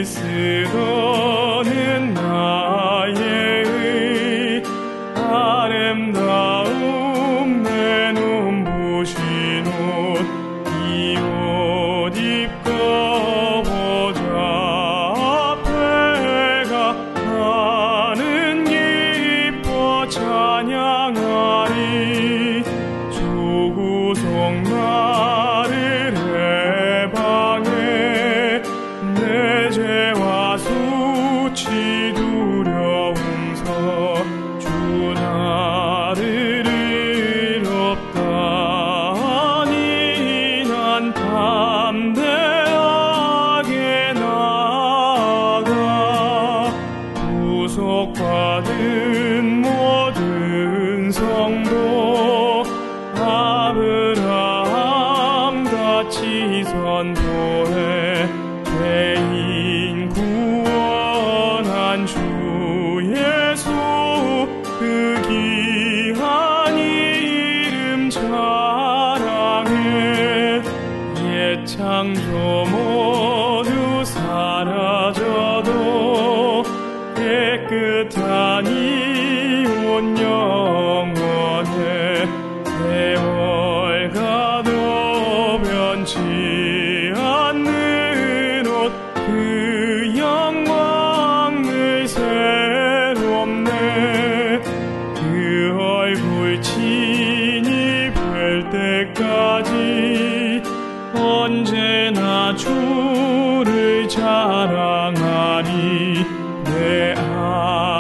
쓰러는 나의 아름다움 내 눈부신 옷 이 옷 입고 보자 앞에가 나는 기뻐 찬양하리 주구속 나를 해방해 내 죄와 수치 두려움서 주 나를 의롭다니 난 담대하게 나아가 구속받은 모든 성도 아브라함같이 선포해 죄인 구원한 주 예수 그 귀한 이름 자랑해 옛 창조 모두 사라져도 깨끗한 이 옷 영원해 세월 가도 변치 않는 옷 그 영광을 새롭네 그 얼굴 친히 뵐 때까지 언제나 주를 자랑하리 내